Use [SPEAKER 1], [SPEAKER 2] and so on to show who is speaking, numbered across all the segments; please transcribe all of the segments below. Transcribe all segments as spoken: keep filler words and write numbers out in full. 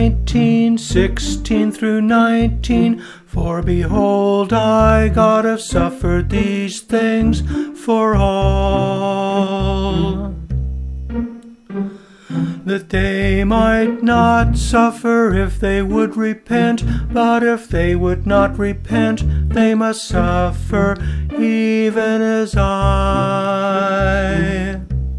[SPEAKER 1] nineteen, sixteen through nineteen. For behold, I, God, have suffered these things for all, that they might not suffer if they would repent. But if they would not repent, they must suffer even as I,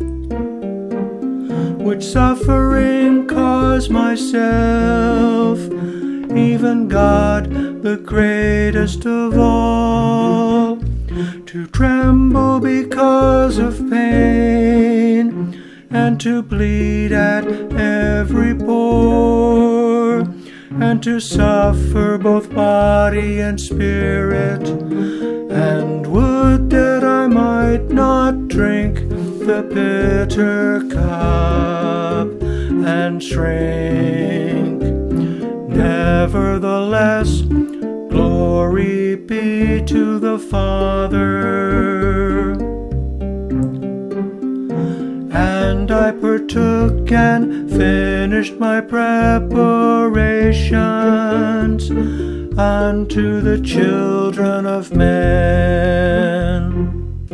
[SPEAKER 1] which suffering cause myself, even God, the greatest of all, to tremble because of pain, and to bleed at every pore, and to suffer both body and spirit. And would that I might not drink the bitter cup and shrink. Nevertheless, glory be to the Father. And I partook and finished my preparations unto the children of men.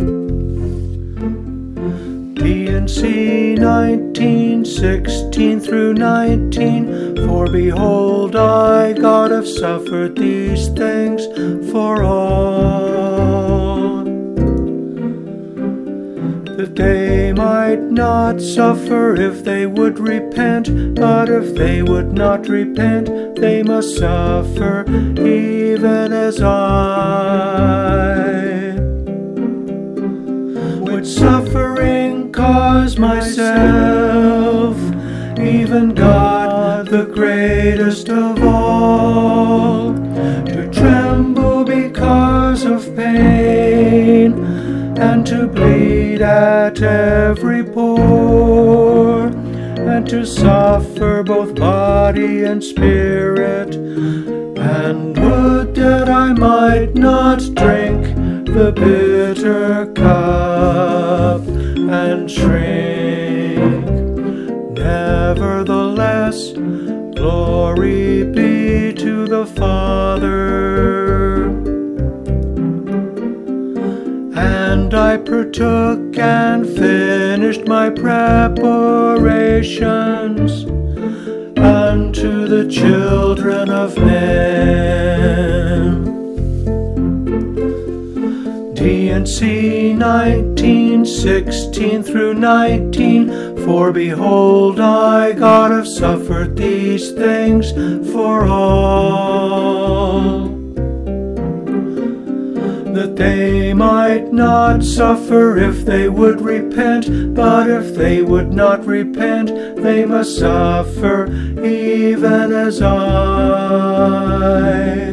[SPEAKER 1] B and C nineteen, sixteen through nineteen. For behold, I, God, have suffered these things for all, that they might not suffer if they would repent. But if they would not repent, they must suffer even as I, which suffering cause myself, even God, the greatest of all, to tremble because of pain, and to bleed at every pore, and to suffer both body and spirit. And would that I might not drink the bitter cup and shrink. Nevertheless, glory be to the Father. And I partook and finished my preparations unto the children of men. D and C nineteen, sixteen through nineteen. For behold, I, God, have suffered these things for all, that they might not suffer if they would repent. But if they would not repent, they must suffer even as I,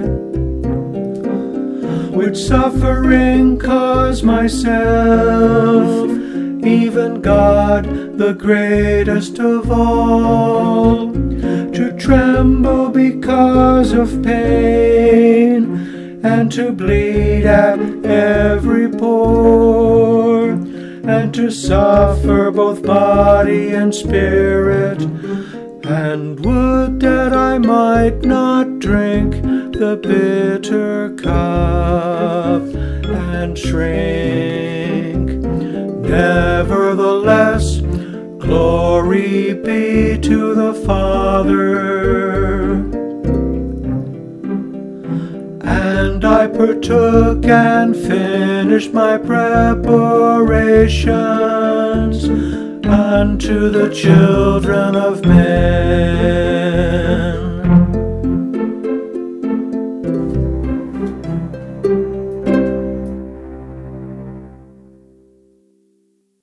[SPEAKER 1] which suffering cause myself, even God, the greatest of all, to tremble because of pain, and to bleed at every pore, and to suffer both body and spirit. And would that I might not drink the bitter cup and shrink. Nevertheless, glory be to the Father. And I partook and finished my preparations unto the children of men.